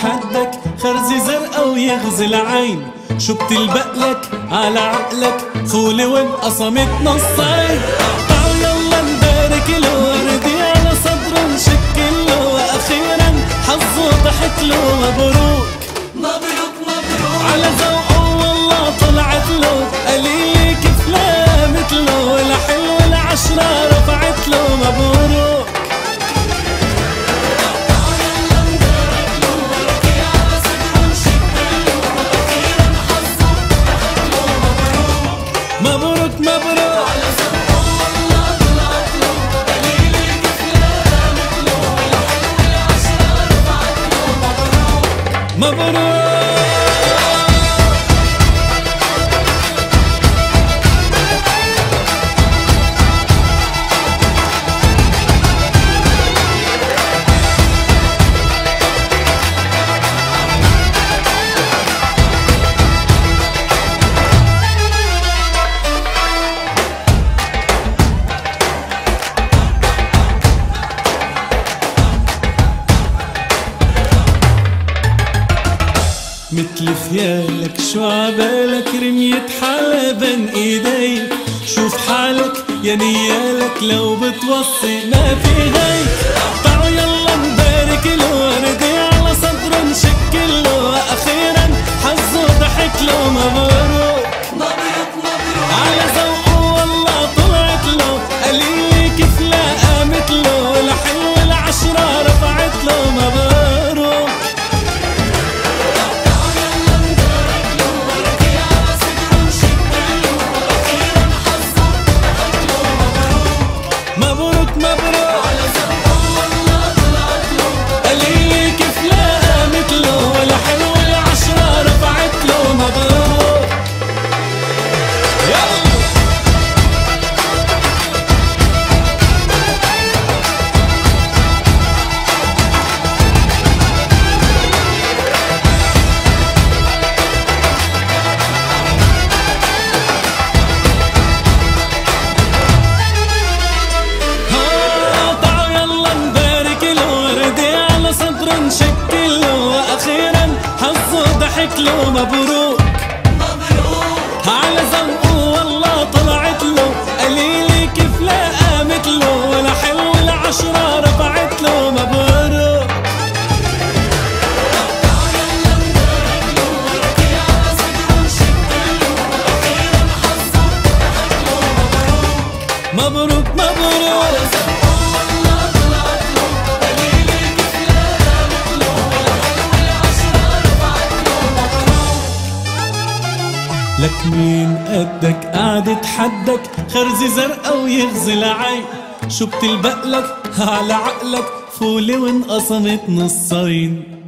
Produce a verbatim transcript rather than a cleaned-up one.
حدك خرزي زرقا ويغزي العين. شو بتلبقلك على عقلك فولي وانقسمت نصين. تعالوا يلا نبارك له وردي على صدره نشكل له واخيرا حظه ضحك له. مبروك مبروك مبروك على ذوقه والله طلعت له. قليل كيف لا مثله ولا حلو ولا عشرة رفعت له. مبروك مبروك مبروك على ذوقه والله طلعت له. قليل كيف لا مثله ولا حلو ولا عشرة رفعت له. مبروك مبروك مثل فيالك شو عبالك رمية حلا بين ايديك. شوف حالك يا نيالك لو بتوصي ما في غيك. تعالوا يلا نبارك له وردي على صدره نشكل له واخيرا حظه ضحك له. مبروك مبروك مبروك على ذوقه والله طلعت له. قليل كيف لاقى مثله ولا حلو ولا عشرة رفعت له. مبروك مبروك مبروك على ذوقه والله طلعت له. قليل كيف لاقى مثله ولا حلو ولا عشرة رفعت له. مبروك يلا نشكل له واخيرا حظه ضحك له. مبروك مبروك على ذوقه والله طلعت له. قليل كيف لاقى مثله ولا حلو ولا عشرة رفعت له. مبروك يلا نبارك له وردي على صدره نشكل له واخيرا حظه ضحك له. مبروك مبروك مبروك على ذوقه والله طلعت له. قليل كيف لا مثله ولا حلو ولا عشرة رفعت له. مبروك لك مين قدك قاعد تحدك خرزي زرقا ويغزي العين. شو بتلبقلك على عقلك فولي وانقسمت نصين.